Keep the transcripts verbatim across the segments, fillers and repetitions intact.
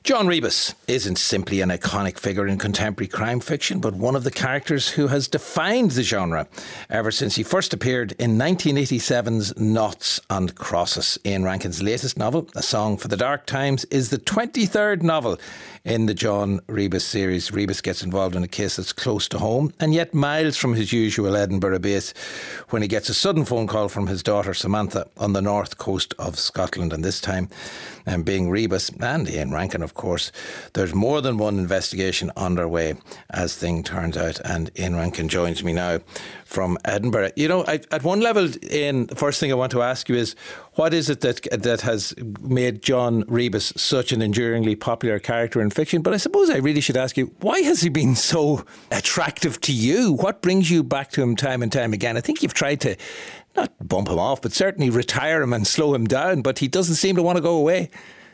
John Rebus isn't simply an iconic figure in contemporary crime fiction, but one of the characters who has defined the genre ever since he first appeared in nineteen eighty-seven's Noughts and Crosses. Ian Rankin's latest novel, A Song for the Dark Times, is the twenty-third novel in the John Rebus series. Rebus gets involved in a case that's close to home and yet miles from his usual Edinburgh base when he gets a sudden phone call from his daughter Samantha on the north coast of Scotland. And this time, um, being Rebus and Ian Rankin, of course, there's more than one investigation underway as things turns out. And Ian Rankin joins me now from Edinburgh. You know, I, at one level, Ian, the first thing I want to ask you is, what is it that that has made John Rebus such an enduringly popular character in fiction? But I suppose I really should ask you, why has he been so attractive to you? What brings you back to him time and time again? I think you've tried to not bump him off, but certainly retire him and slow him down, but he doesn't seem to want to go away.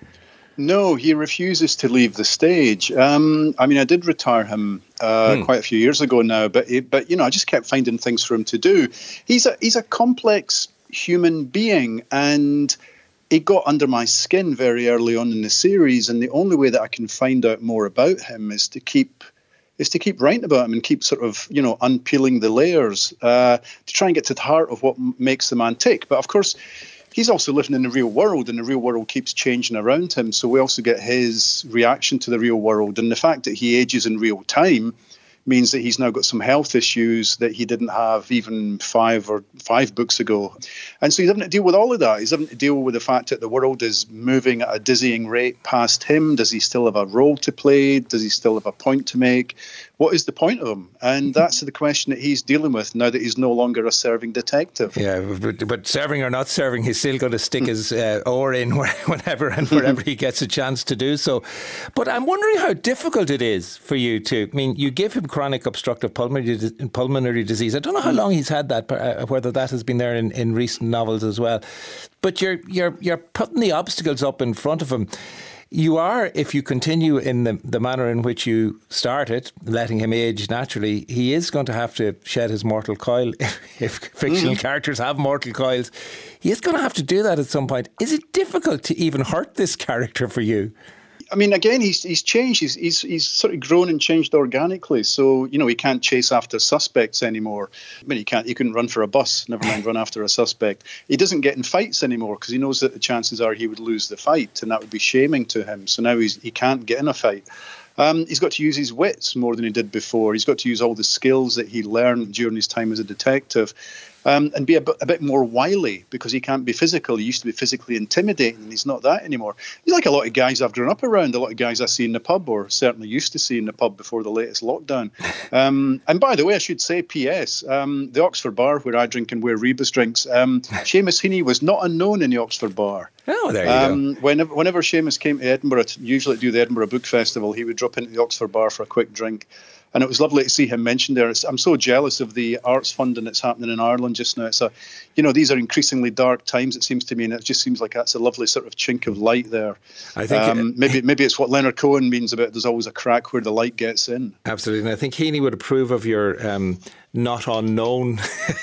No, he refuses to leave the stage. Um, I mean, I did retire him uh, mm. quite a few years ago now, but it, but you know, I just kept finding things for him to do. He's a he's a complex human being, and it got under my skin very early on in the series. And the only way that I can find out more about him is to keep is to keep writing about him and keep sort of, you know, unpeeling the layers uh, to try and get to the heart of what makes the man tick. But of course, he's also living in the real world, and the real world keeps changing around him. So we also get his reaction to the real world. And the fact that he ages in real time means that he's now got some health issues that he didn't have even five or five books ago. And so he's having to deal with all of that. He's having to deal with the fact that the world is moving at a dizzying rate past him. Does he still have a role to play? Does he still have a point to make? What is the point of him? And that's the question that he's dealing with now that he's no longer a serving detective. Yeah, but, but serving or not serving, he's still going to stick his uh, oar in whenever and wherever he gets a chance to do so. But I'm wondering how difficult it is for you to, I mean, you give him chronic obstructive pulmonary, pulmonary disease. I don't know how long he's had that, uh, whether that has been there in, in recent novels as well. But you're you're you're putting the obstacles up in front of him. You are, if you continue in the, the manner in which you started, letting him age naturally, he is going to have to shed his mortal coil. If fictional mm. characters have mortal coils, he is going to have to do that at some point. Is it difficult to even hurt this character for you? I mean, again, he's he's changed. He's, he's he's sort of grown and changed organically. So, you know, he can't chase after suspects anymore. I mean, he can't. He couldn't run for a bus, never mind run after a suspect. He doesn't get in fights anymore because he knows that the chances are he would lose the fight, and that would be shaming to him. So now he's he can't get in a fight. Um, he's got to use his wits more than he did before. He's got to use all the skills that he learned during his time as a detective. Um, and be a bit, a bit more wily because he can't be physical. He used to be physically intimidating, and he's not that anymore. He's like a lot of guys I've grown up around, a lot of guys I see in the pub, or certainly used to see in the pub before the latest lockdown. Um, and by the way, I should say, P S, um, the Oxford Bar where I drink and where Rebus drinks, um, Seamus Heaney was not unknown in the Oxford Bar. Oh, there you um, go. Whenever, whenever Seamus came to Edinburgh, to usually do the Edinburgh Book Festival, he would drop into the Oxford Bar for a quick drink. And it was lovely to see him mentioned there. I'm so jealous of the arts funding that's happening in Ireland just now. It's a, you know, these are increasingly dark times, it seems to me, and it just seems like that's a lovely sort of chink of light there. I think um, it, maybe maybe it's what Leonard Cohen means about there's always a crack where the light gets in. Absolutely, and I think Heaney would approve of your um, not unknown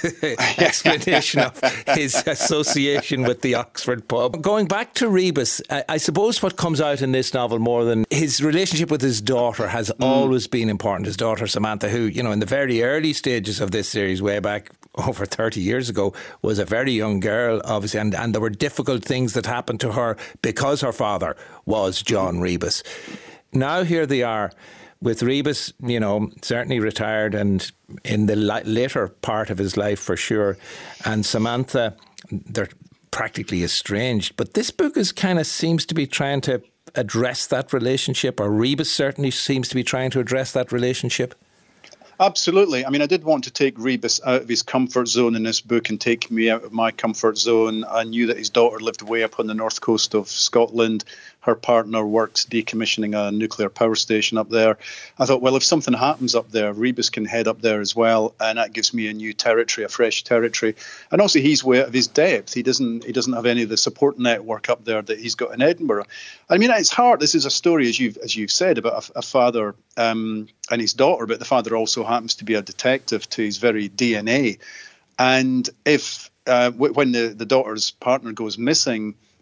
explanation of his association with the Oxford pub. Going back to Rebus, I, I suppose what comes out in this novel more than his relationship with his daughter has mm. always been important. His daughter Samantha, who, you know, in the very early stages of this series, way back over thirty years ago, was a very young girl, obviously, and, and there were difficult things that happened to her because her father was John Rebus. Now here they are, with Rebus, you know, certainly retired and in the li- later part of his life for sure, and Samantha, they're practically estranged. But this book is kind of seems to be trying to address that relationship, or Rebus certainly seems to be trying to address that relationship. Absolutely. I mean, I did want to take Rebus out of his comfort zone in this book and take me out of my comfort zone. I knew that his daughter lived way up on the north coast of Scotland. Her partner works decommissioning a nuclear power station up there. I thought, well, if something happens up there, Rebus can head up there as well, and that gives me a new territory, a fresh territory. And also, he's way out of his depth. He doesn't he doesn't have any of the support network up there that he's got in Edinburgh. I mean, it's hard. This is a story, as you've as you've said, about a, a father um, and his daughter, but the father also happens to be a detective to his very D N A. And if uh, w- when the, the daughter's partner goes missing,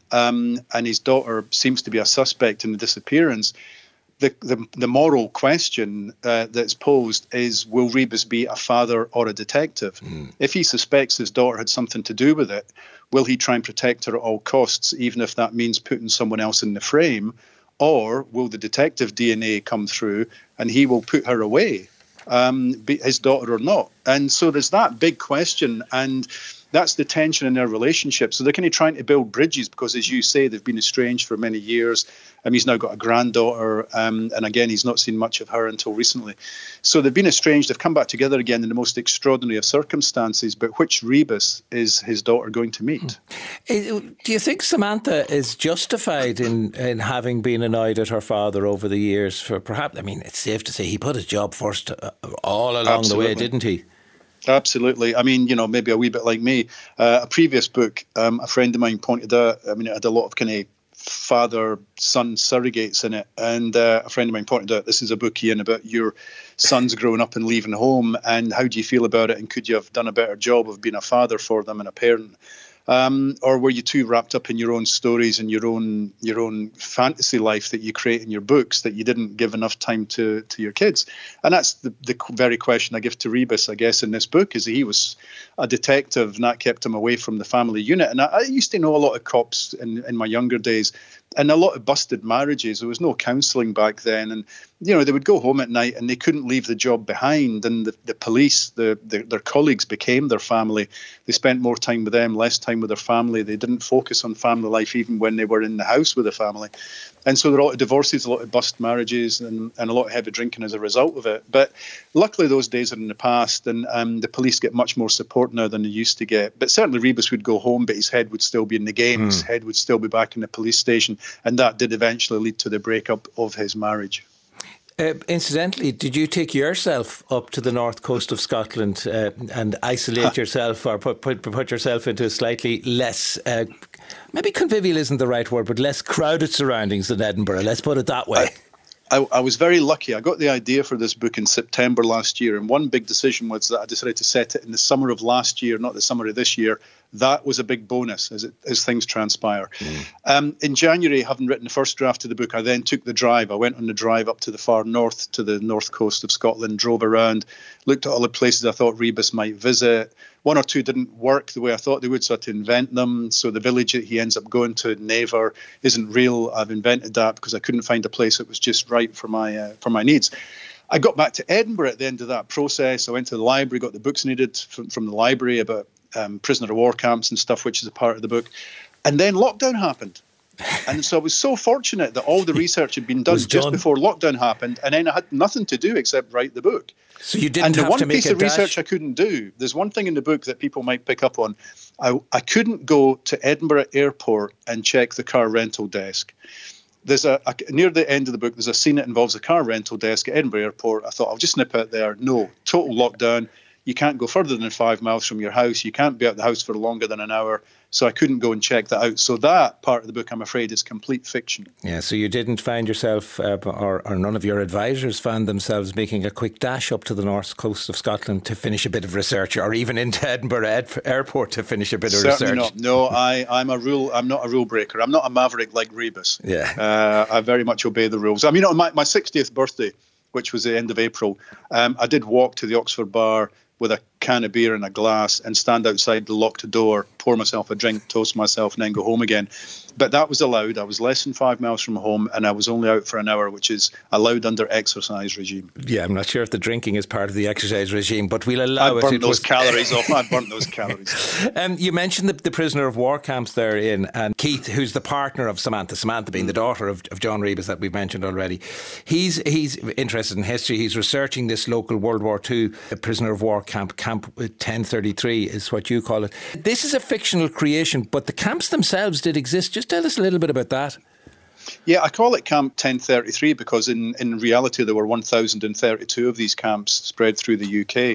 um, and his daughter seems to be a suspect in the disappearance, the the, the moral question uh, that's posed is, will Rebus be a father or a detective? Mm. If he suspects his daughter had something to do with it, will he try and protect her at all costs, even if that means putting someone else in the frame? Or will the detective D N A come through and he will put her away, um, be his daughter or not? And so there's that big question, and that's the tension in their relationship. So they're kind of trying to build bridges because, as you say, they've been estranged for many years. Um, he's now got a granddaughter, um, and again, he's not seen much of her until recently. So they've been estranged. They've come back together again in the most extraordinary of circumstances. But which Rebus is his daughter going to meet? Do you think Samantha is justified in, in having been annoyed at her father over the years? For perhaps, I mean, it's safe to say he put his job first uh, all along Absolutely. the way, didn't he? Absolutely. I mean, you know, maybe a wee bit like me. Uh, a previous book, um, a friend of mine pointed out, I mean, it had a lot of kind of father-son surrogates in it. And uh, a friend of mine pointed out, this is a book, Ian, about your sons growing up and leaving home. And how do you feel about it? And could you have done a better job of being a father for them and a parent? Um, or were you too wrapped up in your own stories and your own your own fantasy life that you create in your books that you didn't give enough time to to your kids? And that's the, the very question I give to Rebus, I guess, in this book, is that he was a detective and that kept him away from the family unit. And I, I used to know a lot of cops in, in my younger days, and a lot of busted marriages. There was no counselling back then. And, you know, they would go home at night and they couldn't leave the job behind. And the, the police, the, the, their colleagues became their family. They spent more time with them, less time with their family. They didn't focus on family life even when they were in the house with the family. And so there are a lot of divorces, a lot of bust marriages, and, and a lot of heavy drinking as a result of it. But luckily those days are in the past, and um, the police get much more support now than they used to get. But certainly Rebus would go home, but his head would still be in the game. Mm. His head would still be back in the police station. And that did eventually lead to the breakup of his marriage. Uh, incidentally, did you take yourself up to the north coast of Scotland uh, and isolate yourself, or put, put put yourself into a slightly less, uh, maybe convivial isn't the right word, but less crowded surroundings than Edinburgh? Let's put it that way. I, I, I was very lucky. I got the idea for this book in September last year, and one big decision was that I decided to set it in the summer of last year, not the summer of this year. That was a big bonus as it, as things transpire. Mm. Um, in January, having written the first draft of the book, I then took the drive. I went on the drive up to the far north, to the north coast of Scotland, drove around, looked at all the places I thought Rebus might visit. One or two didn't work the way I thought they would, so I had to invent them. So the village that he ends up going to, Naver, isn't real. I've invented that because I couldn't find a place that was just right for my uh, for my needs. I got back to Edinburgh at the end of that process. I went to the library, got the books needed from, from the library about um, prisoner of war camps and stuff, which is a part of the book. And then lockdown happened. And so I was so fortunate that all the research had been done just done. before lockdown happened, and then I had nothing to do except write the book. So you didn't and the have one to make piece a of dash. research I couldn't do. There's one thing in the book that people might pick up on. I, I couldn't go to Edinburgh Airport and check the car rental desk. There's a, a near the end of the book, there's a scene that involves a car rental desk at Edinburgh Airport. I thought, I'll just nip out there. No, total lockdown. You can't go further than five miles from your house. You can't be out the house for longer than an hour. So I couldn't go and check that out. So that part of the book, I'm afraid, is complete fiction. Yeah, so you didn't find yourself, uh, or, or none of your advisors found themselves making a quick dash up to the north coast of Scotland to finish a bit of research, or even into Edinburgh Ed- Airport to finish a bit of Certainly research? Not. No, I, I'm a rule. I'm not a rule breaker. I'm not a maverick like Rebus. Yeah, uh, I very much obey the rules. I mean, on my, my sixtieth birthday, which was the end of April, um, I did walk to the Oxford Bar with a can of beer and a glass and stand outside the locked door, pour myself a drink, toast myself, and then go home again. But that was allowed. I was less than five miles from home, and I was only out for an hour, which is allowed under exercise regime. Yeah, I'm not sure if the drinking is part of the exercise regime, but we'll allow I it. I burnt it those was... calories off. I burnt those calories. Um, you mentioned the, the prisoner of war camps there, Ian, and Keith, who's the partner of Samantha, Samantha being mm. the daughter of, of John Rebus that we've mentioned already. He's he's interested in history. He's researching this local World War Two prisoner of war camp, Camp ten thirty-three is what you call it. This is a fictional creation, but the camps themselves did exist. Just tell us a little bit about that. Yeah, I call it Camp ten thirty-three because in, in reality there were one thousand thirty-two of these camps spread through the U K.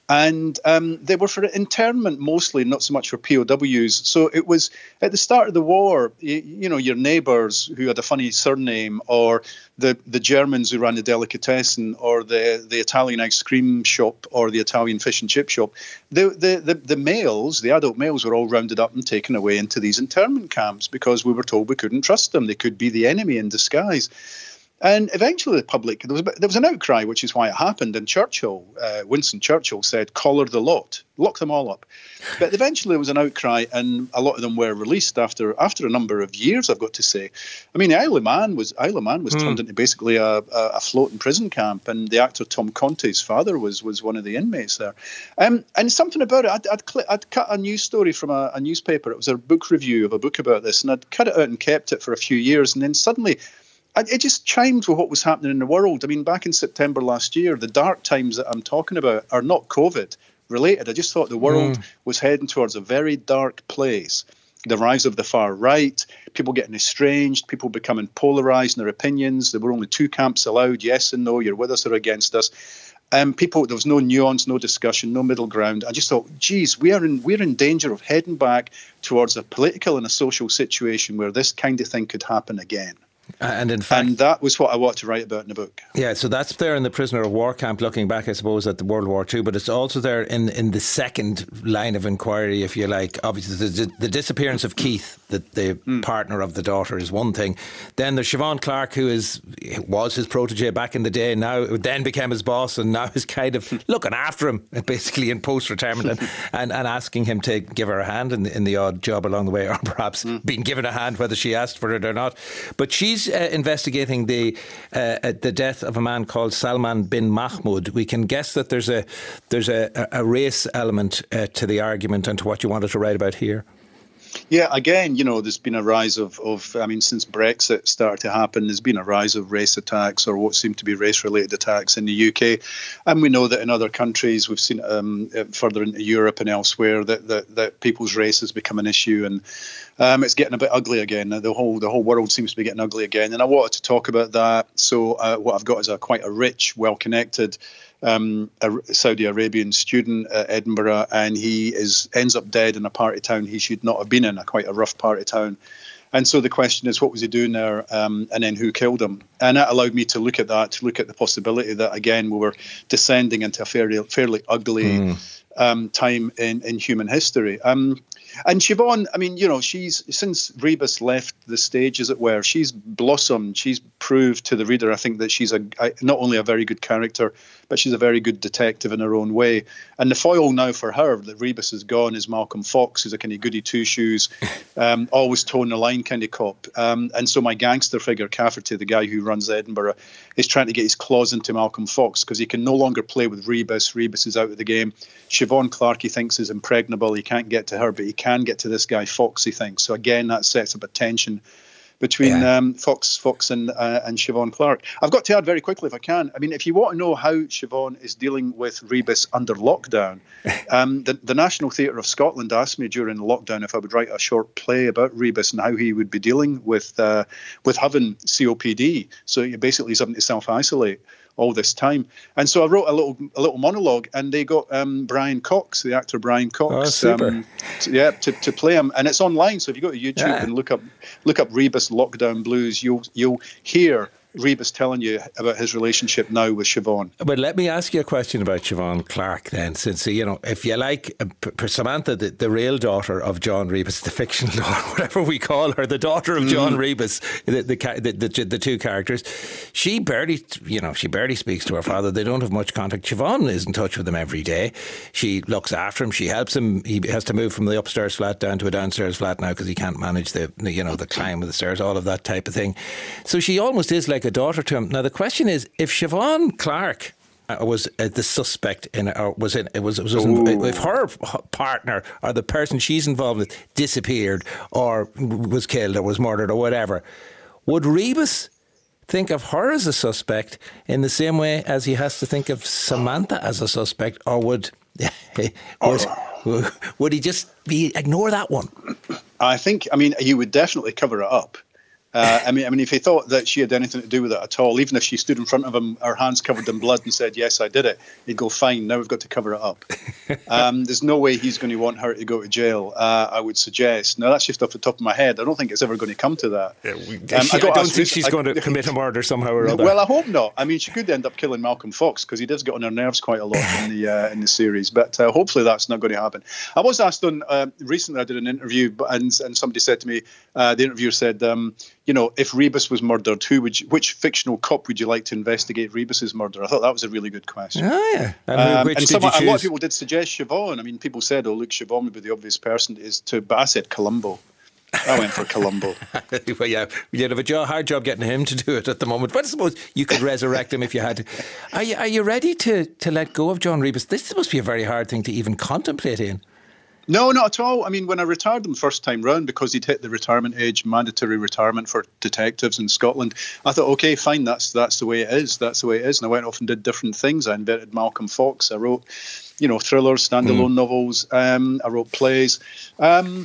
And um, they were for internment mostly, not so much for P O Ws. So it was at the start of the war, you, you know, your neighbours who had a funny surname, or the, the Germans who ran the delicatessen, or the, the Italian ice cream shop, or the Italian fish and chip shop. The, the, the, the males, the adult males, were all rounded up and taken away into these internment camps because we were told we couldn't trust them. They could be the enemy in disguise. And eventually the public, there was, there was an outcry, which is why it happened. And Churchill, uh, Winston Churchill said, collar the lot, lock them all up. But eventually there was an outcry, and a lot of them were released after after a number of years, I've got to say. I mean, Isle of Man was, Isle of Man was mm. turned into basically a, a, a floating prison camp. And the actor Tom Conte's father was was one of the inmates there. Um, and something about it, I'd, I'd, cl- I'd cut a news story from a, a newspaper. It was a book review of a book about this. And I'd cut it out and kept it for a few years. And then suddenly it just chimed with what was happening in the world. I mean, back in September last year, the dark times that I'm talking about are not COVID related. I just thought the world mm. was heading towards a very dark place. The rise of the far right, people getting estranged, people becoming polarized in their opinions. There were only two camps allowed, yes and no, you're with us or against us. Um, people, there was no nuance, no discussion, no middle ground. I just thought, geez, we are in we're in danger of heading back towards a political and a social situation where this kind of thing could happen again. And in fact, and that was what I wanted to write about in the book. Yeah, so that's there in the prisoner of war camp, looking back, I suppose, at the World War Two, but it's also there in in the second line of inquiry, if you like. Obviously, the, the disappearance of Keith, the, the mm. partner of the daughter, is one thing. Then there's Siobhan Clarke, who is was his protege back in the day, now then became his boss, and now is kind of looking after him, basically in post-retirement, and, and, and asking him to give her a hand in the, in the odd job along the way, or perhaps mm. being given a hand whether she asked for it or not. But she's uh, investigating the uh, the death of a man called Salman bin Mahmoud. We can guess that there's a there's a, a race element uh, to the argument and to what you wanted to write about here. Yeah, again, you know, there's been a rise of, of, I mean, since Brexit started to happen, there's been a rise of race attacks, or what seem to be race-related attacks in the U K. And we know that in other countries, we've seen um, further into Europe and elsewhere, that, that, that people's race has become an issue. And um, it's getting a bit ugly again. The whole the whole world seems to be getting ugly again. And I wanted to talk about that. So uh, what I've got is a quite a rich, well-connected Um, a Saudi Arabian student at Edinburgh, and he is ends up dead in a party town he should not have been in, a quite a rough party town. And so the question is, what was he doing there, um, and then who killed him? And that allowed me to look at that, to look at the possibility that, again, we were descending into a fairly, fairly ugly mm. um, time in, in human history. Um, And Siobhan, I mean, you know, she's, since Rebus left the stage, as it were, she's blossomed. She's proved to the reader, I think, that she's a, a not only a very good character, but she's a very good detective in her own way. And the foil now for her, that Rebus is gone, is Malcolm Fox, who's a kind of goody two-shoes, um, always toeing the line kind of cop. Um, and so my gangster figure, Cafferty, the guy who runs Edinburgh, is trying to get his claws into Malcolm Fox because he can no longer play with Rebus. Rebus is out of the game. Siobhan Clarke, he thinks, is impregnable. He can't get to her, but he can get to this guy Fox, he thinks. So again, that sets up a tension between yeah. um, Fox, Fox, and uh, and Siobhan Clarke. I've got to add very quickly, if I can. I mean, if you want to know how Siobhan is dealing with Rebus under lockdown, um, the, the National Theatre of Scotland asked me during lockdown if I would write a short play about Rebus and how he would be dealing with uh, with having C O P D. So he basically is having to self-isolate all this time. And so I wrote a little a little monologue, and they got um, Brian Cox, the actor Brian Cox, oh, super. Um, to, yeah, to, to play him. And it's online, so if you go to YouTube yeah. and look up look up Rebus Lockdown Blues, you'll you'll hear Rebus telling you about his relationship now with Siobhan. But let me ask you a question about Siobhan Clarke then, since, you know, if you like, uh, Samantha, the, the real daughter of John Rebus, the fictional daughter, whatever we call her, the daughter of mm. John Rebus, the the, the the the two characters, she barely, you know, she barely speaks to her father. They don't have much contact. Siobhan is in touch with him every day. She looks after him. She helps him. He has to move from the upstairs flat down to a downstairs flat now because he can't manage the, the, you know, the climb of the stairs, all of that type of thing. So she almost is like a daughter to him. Now the question is, if Siobhan Clarke was uh, the suspect in it, or was it, it was, it was if her partner or the person she's involved with disappeared or was killed or was murdered or whatever, would Rebus think of her as a suspect in the same way as he has to think of Samantha as a suspect, or would would, would he just be ignore that one? I think, I mean, he would definitely cover it up. Uh, I mean, I mean, if he thought that she had anything to do with it at all, even if she stood in front of him, her hands covered in blood, and said, "Yes, I did it," he'd go, "Fine, now we've got to cover it up." um, there's no way he's going to want her to go to jail. Uh, I would suggest. Now, that's just off the top of my head. I don't think it's ever going to come to that. Yeah, we, um, she, I, I don't think she's I, going to commit a murder somehow or other. Well, I hope not. I mean, she could end up killing Malcolm Fox because he does get on her nerves quite a lot in the uh, in the series. But uh, hopefully, that's not going to happen. I was asked on uh, recently. I did an interview, and and somebody said to me, uh, the interviewer said, um, you know, if Rebus was murdered, who would you, which fictional cop would you like to investigate Rebus's murder? I thought that was a really good question. Oh, yeah. And, um, which and did some, you a choose? lot of people did suggest Siobhan. I mean, people said, oh, look, Siobhan would be the obvious person is to, but I said Columbo. I went for Columbo. Well, yeah, you'd have a job, hard job getting him to do it at the moment. But I suppose you could resurrect him if you had to. Are you, are you ready to, to let go of John Rebus? This must be a very hard thing to even contemplate, Ian. No, not at all. I mean, when I retired him first time round, because he'd hit the retirement age, mandatory retirement for detectives in Scotland, I thought, okay, fine, that's that's the way it is. That's the way it is. And I went off and did different things. I invented Malcolm Fox. I wrote, you know, thrillers, standalone mm. novels. Um, I wrote plays. Um,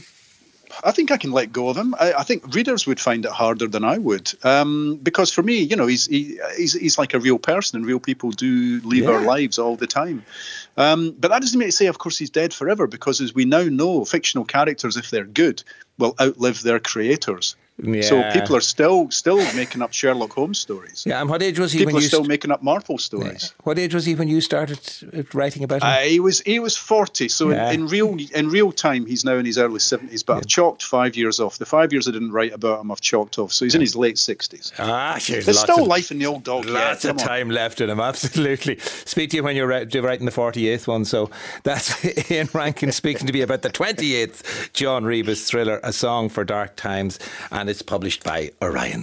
I think I can let go of him. I, I think readers would find it harder than I would, um, because for me, you know, he's he, he's he's like a real person, and real people do leave yeah. our lives all the time. Um, but that doesn't mean to say, of course, he's dead forever, because as we now know, fictional characters, if they're good, will outlive their creators. Yeah. So people are still still making up Sherlock Holmes stories. Yeah, and what age was he people when are you still st- making up Marple stories? Yeah. What age was he when you started writing about him? Uh, he was he was forty. So yeah. in, in real in real time, he's now in his early seventies. But yeah. I've chalked five years off. The five years I didn't write about him, I've chalked off. So he's in his late sixties. Ah, sure. There's still of, life in the old dog. Lots yeah, of time on. left in him. Absolutely. Speak to you when you're writing the forty-eighth one. So that's Ian Rankin speaking to me about the twenty-eighth John Rebus thriller, A Song for Dark Times, and it's published by Orion.